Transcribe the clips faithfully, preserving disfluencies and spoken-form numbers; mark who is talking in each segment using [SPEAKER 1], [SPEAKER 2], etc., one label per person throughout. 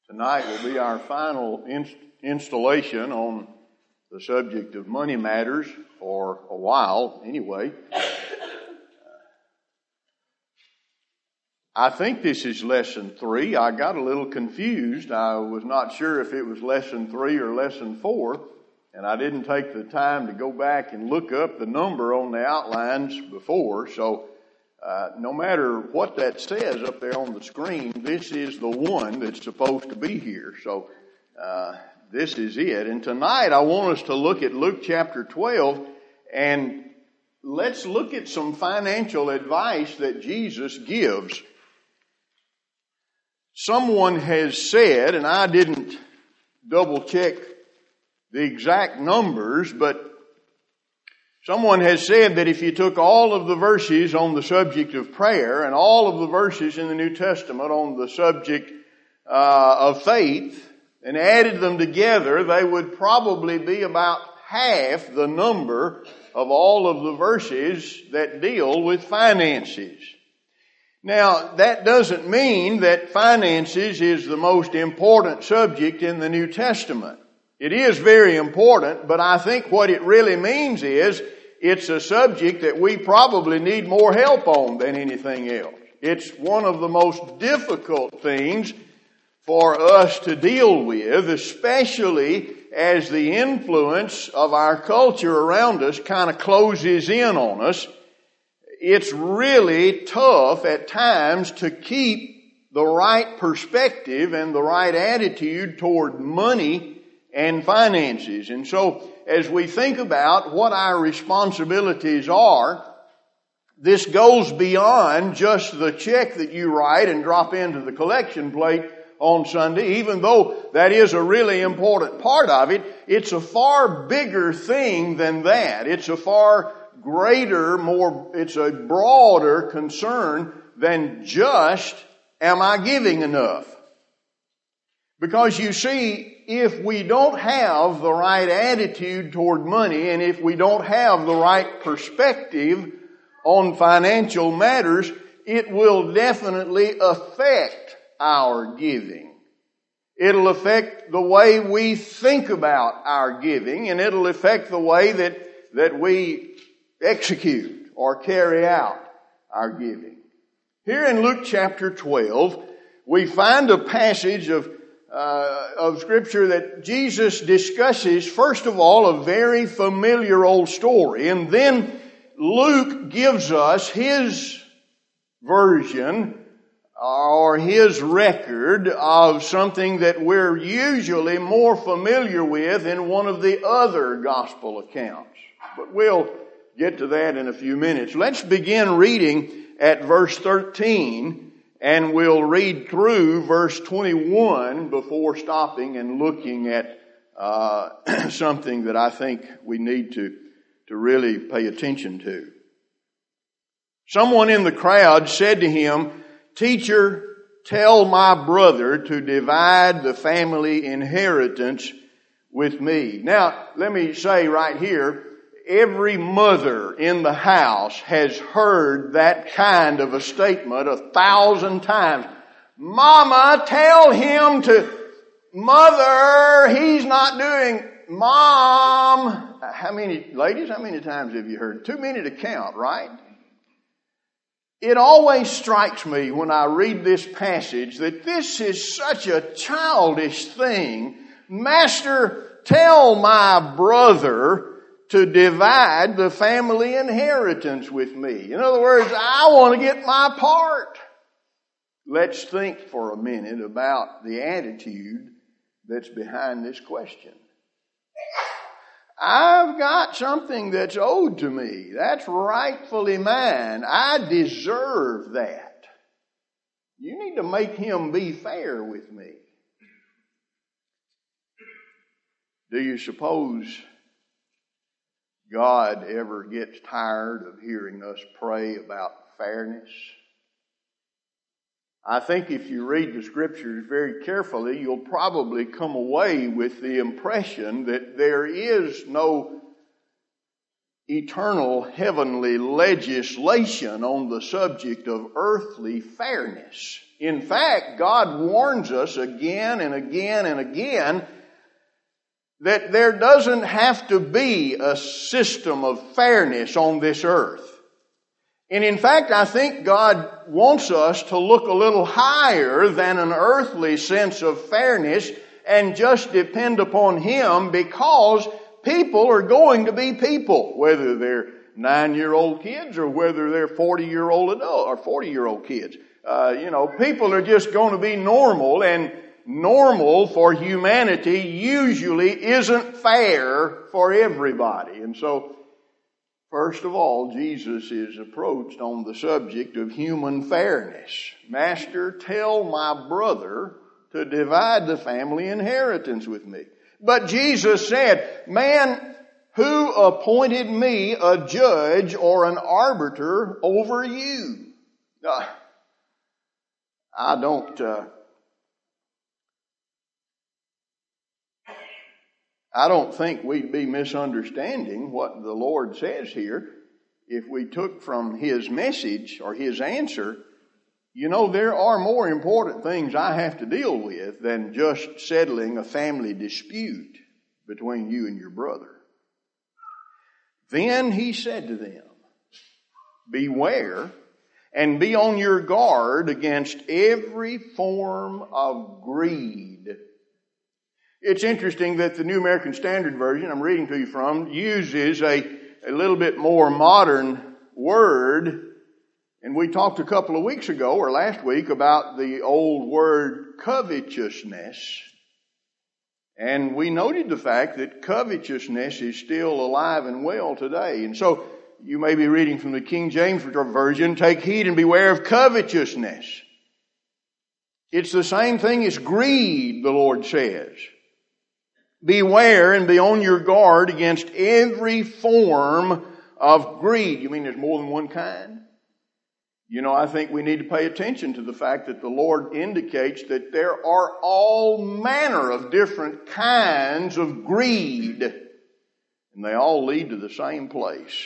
[SPEAKER 1] Tonight will be our final inst- installation on the subject of money matters for a while, anyway. I think this is lesson three. I got a little confused. I was not sure if it was lesson three or lesson four, and I didn't take the time to go back and look up the number on the outlines before. So uh, no matter what that says up there on the screen, this is the one that's supposed to be here. So uh, this is it. And tonight I want us to look at Luke chapter twelve, and let's look at some financial advice that Jesus gives. Someone has said, and I didn't double check the exact numbers, but someone has said that if you took all of the verses on the subject of prayer and all of the verses in the New Testament on the subject uh, of faith and added them together, they would probably be about half the number of all of the verses that deal with finances. Now, that doesn't mean that finances is the most important subject in the New Testament. It is very important, but I think what it really means is it's a subject that we probably need more help on than anything else. It's one of the most difficult things for us to deal with, especially as the influence of our culture around us kind of closes in on us. It's really tough at times to keep the right perspective and the right attitude toward money and finances. And so as we think about what our responsibilities are, this goes beyond just the check that you write and drop into the collection plate on Sunday. Even though that is a really important part of it, it's a far bigger thing than that. It's a far greater, more, it's a broader concern than just, am I giving enough? Because you see, if we don't have the right attitude toward money, and if we don't have the right perspective on financial matters, it will definitely affect our giving. It'll affect the way we think about our giving, and it'll affect the way that, that we execute or carry out our giving. Here in Luke chapter twelve, we find a passage of uh, of Scripture that Jesus discusses, first of all, a very familiar old story, and then Luke gives us his version or his record of something that we're usually more familiar with in one of the other gospel accounts. But we'll get to that in a few minutes. Let's begin reading at verse thirteen, and we'll read through verse twenty-one before stopping and looking at uh, something that I think we need to, to really pay attention to. Someone in the crowd said to him, "Teacher, tell my brother to divide the family inheritance with me." Now, let me say right here, every mother in the house has heard that kind of a statement a thousand times. Mama, tell him to, mother, he's not doing, mom. How many, ladies, how many times have you heard? Too many to count, right? It always strikes me when I read this passage that this is such a childish thing. Master, tell my brother to divide the family inheritance with me. In other words, I want to get my part. Let's think for a minute about the attitude that's behind this question. I've got something that's owed to me. That's rightfully mine. I deserve that. You need to make him be fair with me. Do you suppose God ever gets tired of hearing us pray about fairness? I think if you read the Scriptures very carefully, you'll probably come away with the impression that there is no eternal heavenly legislation on the subject of earthly fairness. In fact, God warns us again and again and again that there doesn't have to be a system of fairness on this earth. And in fact, I think God wants us to look a little higher than an earthly sense of fairness and just depend upon Him, because people are going to be people, whether they're nine-year-old kids or whether they're forty-year-old adult or forty-year-old kids. Uh, you know, people are just going to be normal, and normal for humanity usually isn't fair for everybody. And so, first of all, Jesus is approached on the subject of human fairness. Master, tell my brother to divide the family inheritance with me. But Jesus said, man, who appointed me a judge or an arbiter over you? Uh, I don't, uh, I don't think we'd be misunderstanding what the Lord says here if we took from His message or His answer, you know, there are more important things I have to deal with than just settling a family dispute between you and your brother. Then He said to them, beware and be on your guard against every form of greed. It's interesting that the New American Standard Version I'm reading to you from uses a, a little bit more modern word. And we talked a couple of weeks ago or last week about the old word covetousness. And we noted the fact that covetousness is still alive and well today. And so you may be reading from the King James Version, take heed and beware of covetousness. It's the same thing as greed, the Lord says. Beware and be on your guard against every form of greed. You mean there's more than one kind? You know, I think we need to pay attention to the fact that the Lord indicates that there are all manner of different kinds of greed, and they all lead to the same place.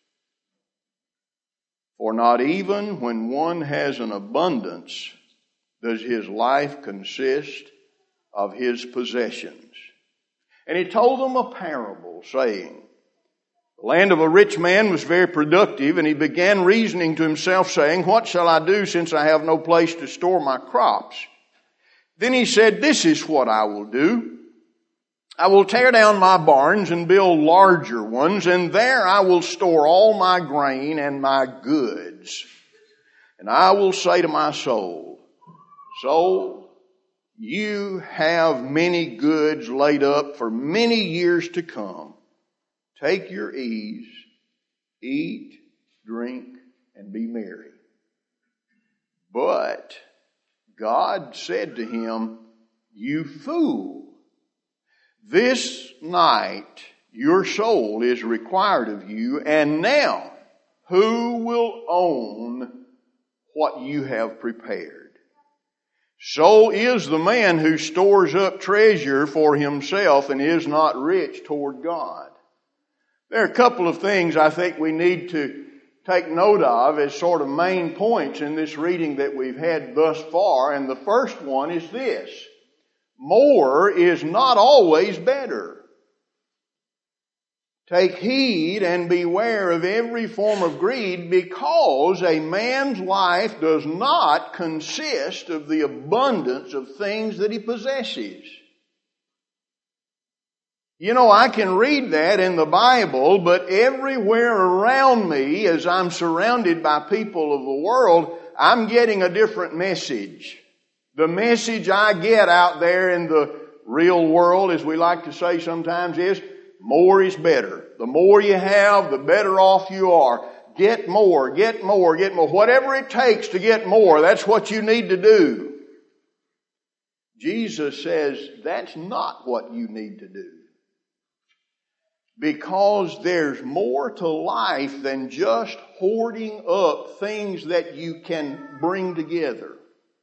[SPEAKER 1] For not even when one has an abundance does his life consist of his possessions. And He told them a parable, saying, the land of a rich man was very productive, and he began reasoning to himself, saying, what shall I do, since I have no place to store my crops? Then he said, this is what I will do. I will tear down my barns and build larger ones, and there I will store all my grain and my goods. And I will say to my soul, soul, you have many goods laid up for many years to come. Take your ease, eat, drink, and be merry. But God said to him, you fool, this night your soul is required of you, and now who will own what you have prepared? So is the man who stores up treasure for himself and is not rich toward God. There are a couple of things I think we need to take note of as sort of main points in this reading that we've had thus far. And the first one is this: more is not always better. Take heed and beware of every form of greed, because a man's life does not consist of the abundance of things that he possesses. You know, I can read that in the Bible, but everywhere around me, as I'm surrounded by people of the world, I'm getting a different message. The message I get out there in the real world, as we like to say sometimes, is more is better. The more you have, the better off you are. Get more, get more, get more. Whatever it takes to get more, that's what you need to do. Jesus says that's not what you need to do. Because there's more to life than just hoarding up things that you can bring together.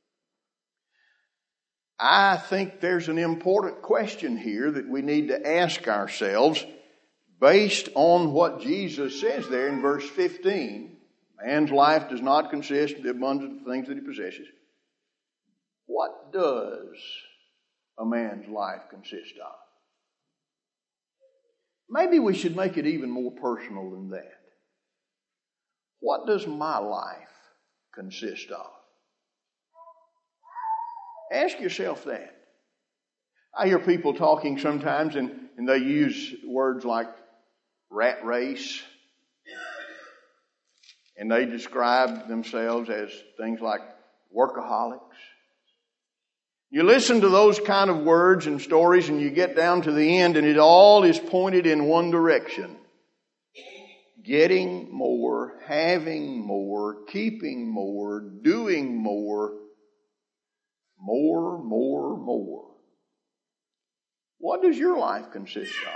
[SPEAKER 1] I think there's an important question here that we need to ask ourselves based on what Jesus says there in verse fifteen. Man's life does not consist of the abundance of things that he possesses. What does a man's life consist of? Maybe we should make it even more personal than that. What does my life consist of? Ask yourself that. I hear people talking sometimes and, and they use words like rat race. And they describe themselves as things like workaholics. You listen to those kind of words and stories and you get down to the end and it all is pointed in one direction. Getting more, having more, keeping more, doing more, more, more, more. What does your life consist of?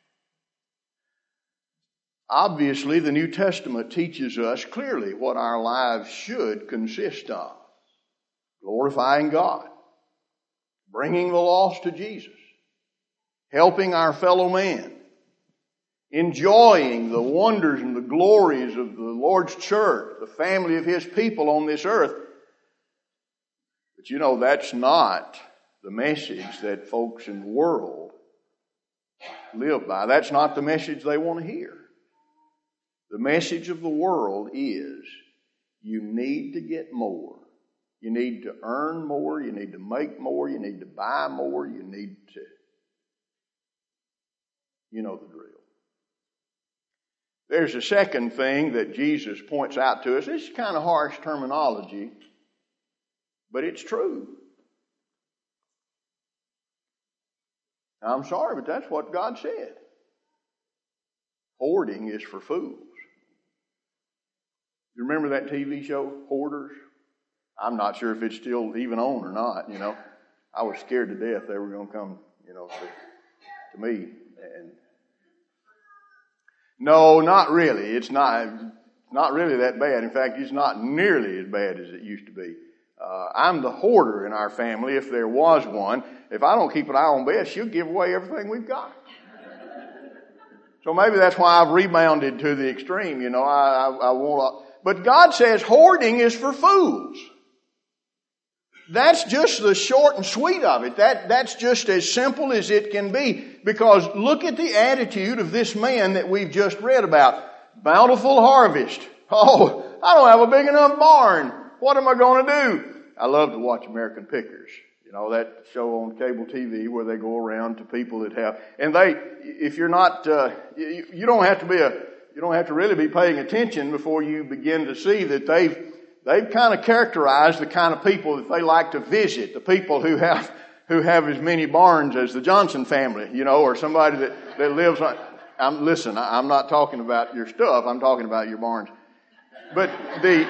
[SPEAKER 1] Obviously, the New Testament teaches us clearly what our lives should consist of. Glorifying God, bringing the lost to Jesus, helping our fellow man, enjoying the wonders and the glories of the Lord's church, the family of His people on this earth. But you know, that's not the message that folks in the world live by. That's not the message they want to hear. The message of the world is you need to get more. You need to earn more. You need to make more. You need to buy more. You need to... You know the drill. There's a second thing that Jesus points out to us. This is kind of harsh terminology, but it's true. Now, I'm sorry, but that's what God said. Hoarding is for fools. You remember that T V show, Hoarders? I'm not sure if it's still even on or not, you know. I was scared to death they were going to come, you know, to, to me. And no, not really. It's not, not really that bad. In fact, it's not nearly as bad as it used to be. Uh, I'm the hoarder in our family, if there was one. If I don't keep an eye on Beth, she'll give away everything we've got. So maybe that's why I've rebounded to the extreme, you know. I, I, I want to... But God says hoarding is for fools. That's just the short and sweet of it. That, that's just as simple as it can be. Because look at the attitude of this man that we've just read about. Bountiful harvest. Oh, I don't have a big enough barn. What am I going to do? I love to watch American Pickers. You know, that show on cable T V where they go around to people that have, and they, if you're not, uh, you, you don't have to be a, you don't have to really be paying attention before you begin to see that they've, they've kind of characterized the kind of people that they like to visit, the people who have, who have as many barns as the Johnson family, you know, or somebody that, that lives on, I'm, listen, I'm not talking about your stuff, I'm talking about your barns. But the,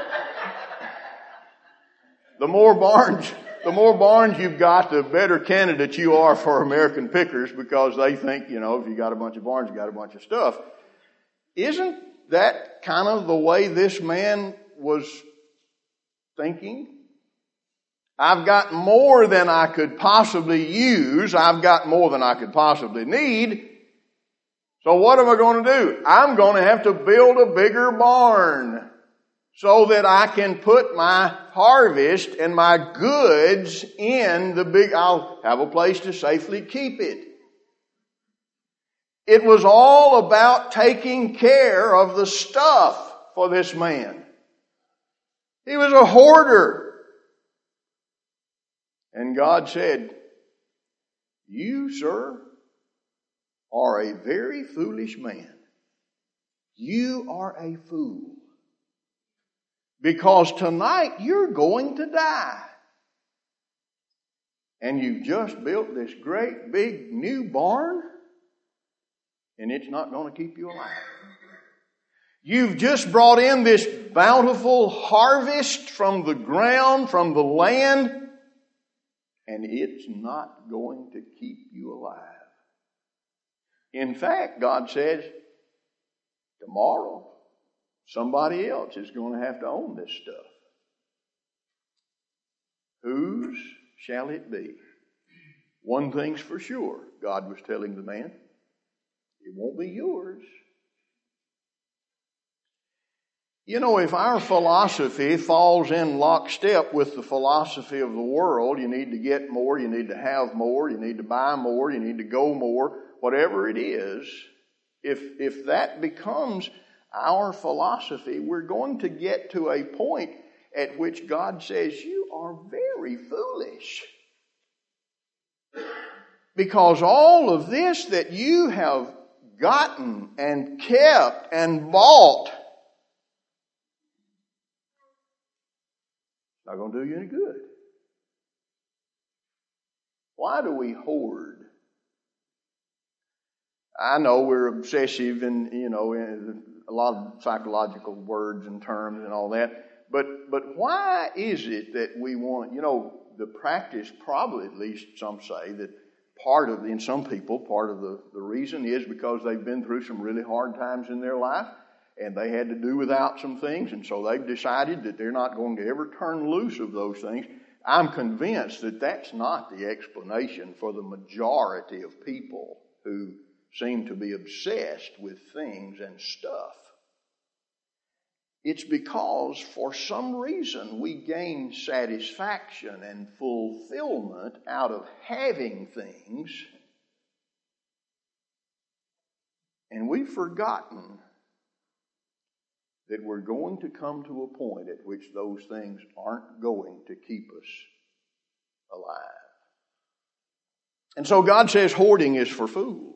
[SPEAKER 1] the more barns, The more barns you've got, the better candidate you are for American Pickers, because they think, you know, if you got a bunch of barns, you got a bunch of stuff. Isn't that kind of the way this man was thinking? I've got more than I could possibly use. I've got more than I could possibly need. So what am I going to do? I'm going to have to build a bigger barn so that I can put my harvest and my goods in the big, I'll have a place to safely keep it. It was all about taking care of the stuff for this man. He was a hoarder. And God said, you, sir, are a very foolish man. You are a fool. Because tonight you're going to die. And you've just built this great big new barn, and it's not going to keep you alive. You've just brought in this bountiful harvest from the ground, from the land, and it's not going to keep you alive. In fact, God says, tomorrow, somebody else is going to have to own this stuff. Whose shall it be? One thing's for sure, God was telling the man. It won't be yours. You know, if our philosophy falls in lockstep with the philosophy of the world, you need to get more, you need to have more, you need to buy more, you need to go more, whatever it is, if, if that becomes our philosophy, we're going to get to a point at which God says, you are very foolish. Because all of this that you have gotten and kept and bought, not going to do you any good. Why do we hoard? I know we're obsessive and, you know, a lot of psychological words and terms and all that. But, but why is it that we want, you know, the practice probably, at least some say, that part of, in some people, part of the, the reason is because they've been through some really hard times in their life. And they had to do without some things, and so they've decided that they're not going to ever turn loose of those things. I'm convinced that that's not the explanation for the majority of people who seem to be obsessed with things and stuff. It's because for some reason we gain satisfaction and fulfillment out of having things, and we've forgotten that we're going to come to a point at which those things aren't going to keep us alive. And so God says hoarding is for fools.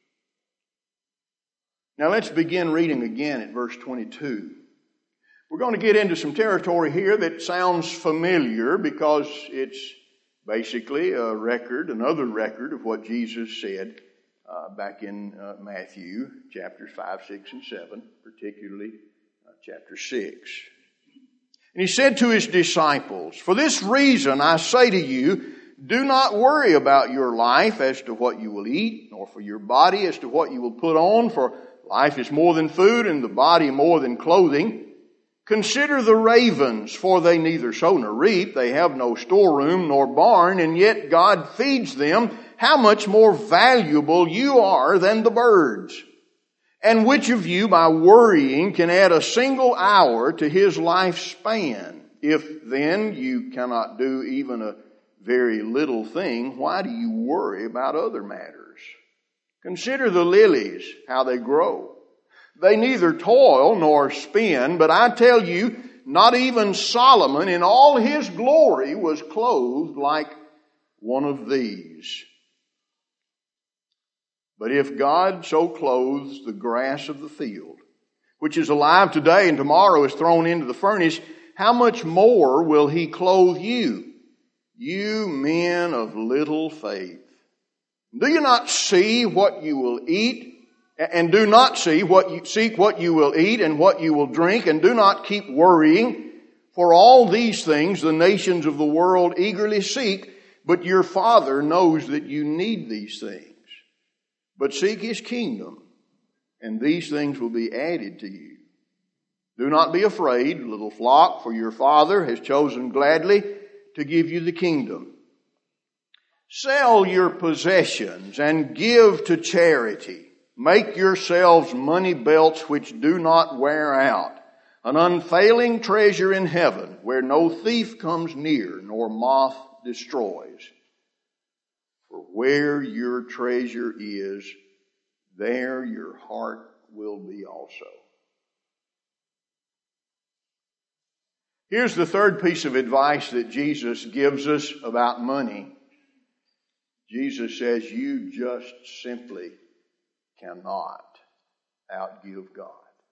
[SPEAKER 1] Now let's begin reading again at verse twenty-two. We're going to get into some territory here that sounds familiar because it's basically a record, another record of what Jesus said uh, back in uh, Matthew chapters five, six, and seven, particularly chapter six. And he said to his disciples, "For this reason I say to you, do not worry about your life as to what you will eat, nor for your body as to what you will put on, for life is more than food and the body more than clothing. Consider the ravens, for they neither sow nor reap, they have no storeroom nor barn, and yet God feeds them. How much more valuable you are than the birds? And which of you, by worrying, can add a single hour to his lifespan? If then you cannot do even a very little thing, why do you worry about other matters? Consider the lilies, how they grow. They neither toil nor spin, but I tell you, not even Solomon in all his glory was clothed like one of these. But if God so clothes the grass of the field, which is alive today and tomorrow is thrown into the furnace, how much more will he clothe you, you men of little faith? Do you not see what you will eat, and do not see what you seek what you will eat and what you will drink, and do not keep worrying? For all these things the nations of the world eagerly seek, but your Father knows that you need these things. But seek his kingdom, and these things will be added to you. Do not be afraid, little flock, for your Father has chosen gladly to give you the kingdom. Sell your possessions and give to charity. Make yourselves money belts which do not wear out, an unfailing treasure in heaven where no thief comes near nor moth destroys. For where your treasure is, there your heart will be also." Here's the third piece of advice that Jesus gives us about money. Jesus says you just simply cannot outgive God.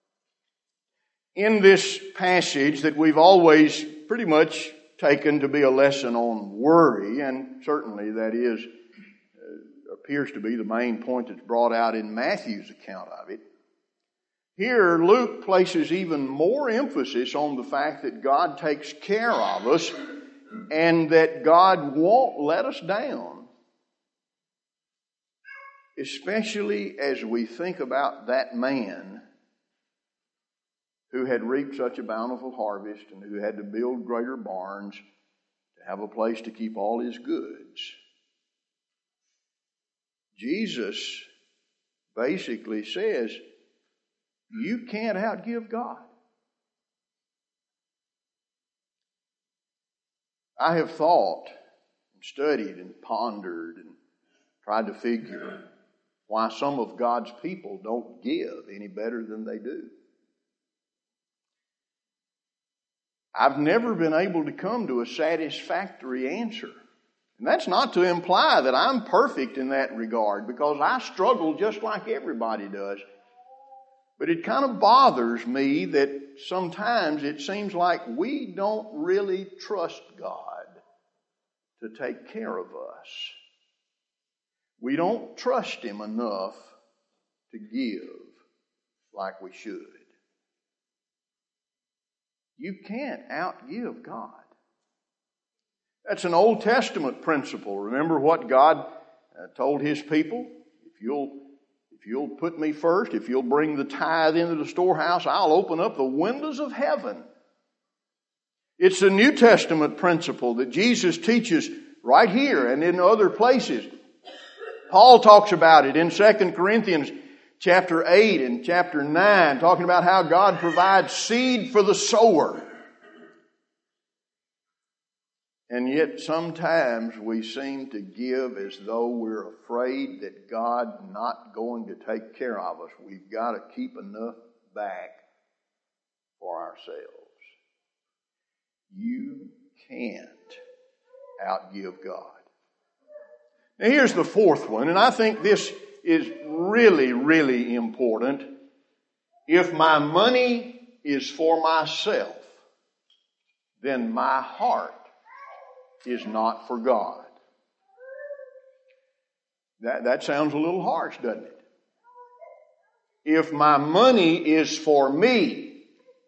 [SPEAKER 1] In this passage that we've always pretty much taken to be a lesson on worry, and certainly that is uh, appears to be the main point that's brought out in Matthew's account of it. Here, Luke places even more emphasis on the fact that God takes care of us and that God won't let us down. Especially as we think about that man who had reaped such a bountiful harvest and who had to build greater barns to have a place to keep all his goods. Jesus basically says, you can't outgive God. I have thought and studied and pondered and tried to figure why some of God's people don't give any better than they do. I've never been able to come to a satisfactory answer. And that's not to imply that I'm perfect in that regard, because I struggle just like everybody does. But it kind of bothers me that sometimes it seems like we don't really trust God to take care of us. We don't trust Him enough to give like we should. You can't outgive God. That's an Old Testament principle. Remember what God uh, told His people? If you'll, if you'll put me first, if you'll bring the tithe into the storehouse, I'll open up the windows of heaven. It's a New Testament principle that Jesus teaches right here and in other places. Paul talks about it in Second Corinthians chapter eight and chapter nine, talking about how God provides seed for the sower. And yet sometimes we seem to give as though we're afraid that God's not going to take care of us. We've got to keep enough back for ourselves. You can't outgive God. Now here's the fourth one, and I think this is really, really important. If my money is for myself, then my heart is not for God. That, that sounds a little harsh, doesn't it? If my money is for me,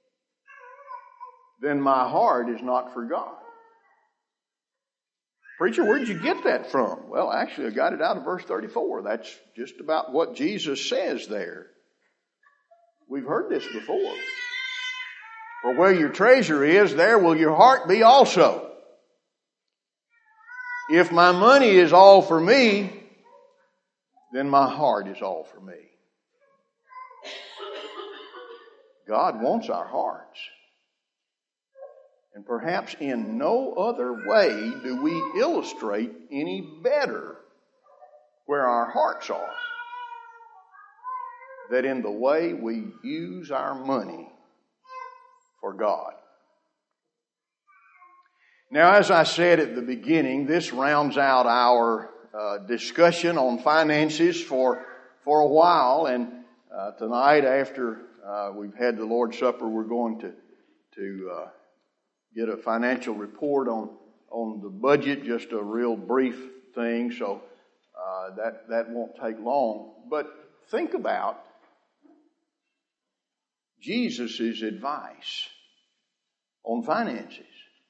[SPEAKER 1] then my heart is not for God. Preacher, where did you get that from? Well, actually, I got it out of verse thirty-four. That's just about what Jesus says there. We've heard this before. For where your treasure is, there will your heart be also. If my money is all for me, then my heart is all for me. God wants our hearts. And perhaps in no other way do we illustrate any better where our hearts are than in the way we use our money for God. Now, as I said at the beginning, this rounds out our uh, discussion on finances for for a while. And uh, tonight, after uh, we've had the Lord's Supper, we're going to to uh, get a financial report on on the budget, just a real brief thing. So uh, that that won't take long. But think about Jesus' advice on finances.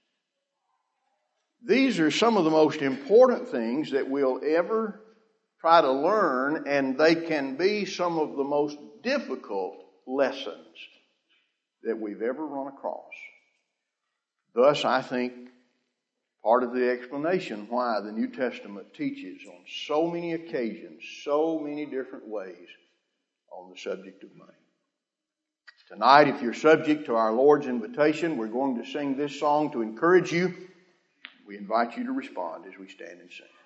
[SPEAKER 1] These are some of the most important things that we'll ever try to learn, and they can be some of the most difficult lessons that we've ever run across. Thus, I think part of the explanation why the New Testament teaches on so many occasions, so many different ways on the subject of money. Tonight, if you're subject to our Lord's invitation, we're going to sing this song to encourage you. We invite you to respond as we stand and sing.